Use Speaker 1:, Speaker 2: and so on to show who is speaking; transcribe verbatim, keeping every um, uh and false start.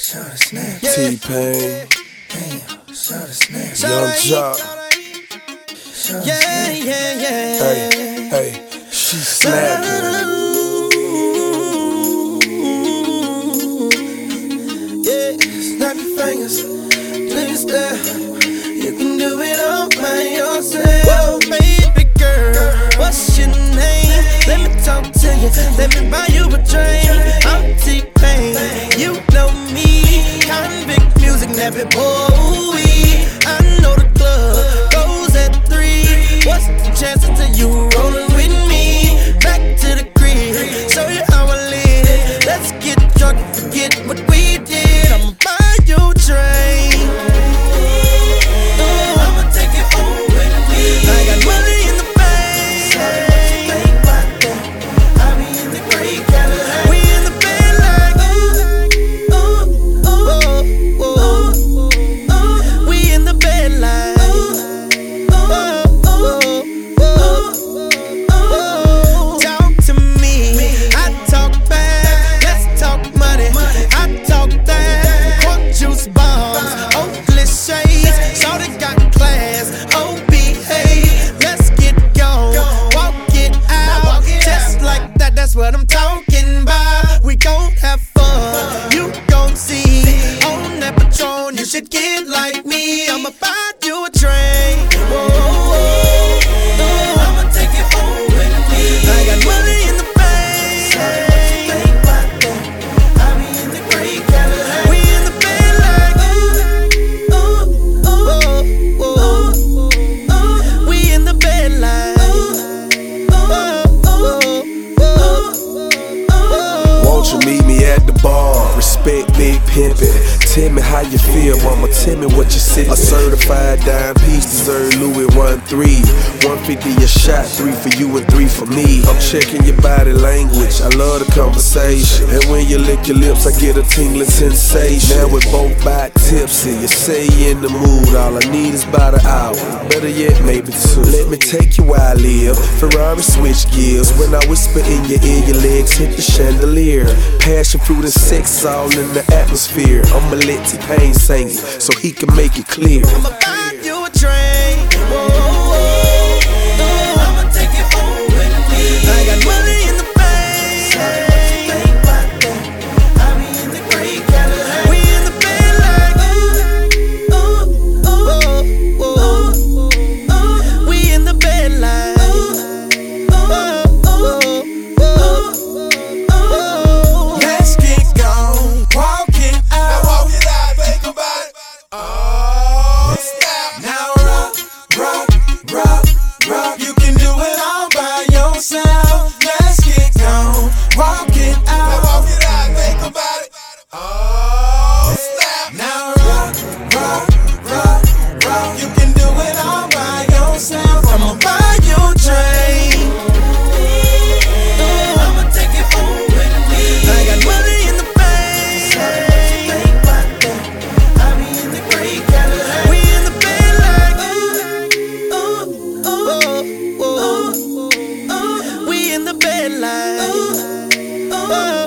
Speaker 1: T-Pain, Young Joc.
Speaker 2: Yeah, yeah, yeah.
Speaker 1: Hey, hey, she snapping.
Speaker 2: Yeah, snap your fingers, please stare. You can do it all by yourself. Baby girl, what's your name? Let me talk to you, let me buy you a drink. I'm T-Pain, you know me. Convict music, nappy boy. I know the club goes at three. What's the chances of you rolling with me? Back to the crib, show you how I live. Let's get drunk and forget what we did. I'ma buy you a drink. Ooh, I'ma take it home with me. I got money in the bank. Think about that. I be in the gray Cadillac. We in the bed like ooh, ooh, ooh, ooh, ooh. We in the bed like ooh, ooh, ooh. Talk to me, I talk back. Let's talk money, I talk that. Cork juice bombs, Oakley shades. Shorty got class, oh behave. Let's get gone, walk it out. Just like that, that's what I'm talking about. We gon' have fun, you gon' see. On that Patron, you should get like me. I'ma buy you a drink. Whoa, whoa, whoa. I'ma take it home with me. I got money in the bank. Think about that. I be in the gray Cadillac. We in the bed like ooh, ooh, ooh, ooh, ooh. We in the bed like ooh, ooh, ooh, ooh.
Speaker 1: Won't you meet me at the bar? Respect big pimpin'. Tell me how you feel, mama. Tell me what you see. A certified dime piece deserve Louis one three. one fifty a shot, three for you and three for me. I'm checking your body language. I love the conversation. And when you lick your lips, I get a tingling sensation. Now we're both back tipsy. You say you in the mood. All I need is about an hour. Better yet, maybe two. Let me take you where I live. Ferrari switch gears. When I whisper in your ear, your legs hit the chandelier. Passion fruit and sex all in the atmosphere. I'ma let T-Pain sing it so he can make it clear.
Speaker 2: I'ma buy you a drink. Whoa, whoa, whoa. I'ma take it home with me. I got money in the bank. Think about that. I be in the gray Cadillac. We in the bed like ooh, ooh, ooh, ooh, ooh. We in the bed like ooh, ooh, ooh, ooh. Let's get gone, walk it out.
Speaker 3: Now walk it out, think about it. Oh, snap.
Speaker 2: Now rock, rock, rock, rock. You can do it all by yourself. Let's get gone, walk it
Speaker 3: Now
Speaker 2: out.
Speaker 3: walk it out, think about it. Oh, snap.
Speaker 2: Now rock, rock, rock, rock. You can do it all by yourself. I'ma buy you a drink. Ooh, I'ma take it home with me. I got money in the bank. Think about that. I be in the gray Cadillac. We in the bed like ooh, ooh, ooh, ooh, ooh. We in the bed like ooh, ooh.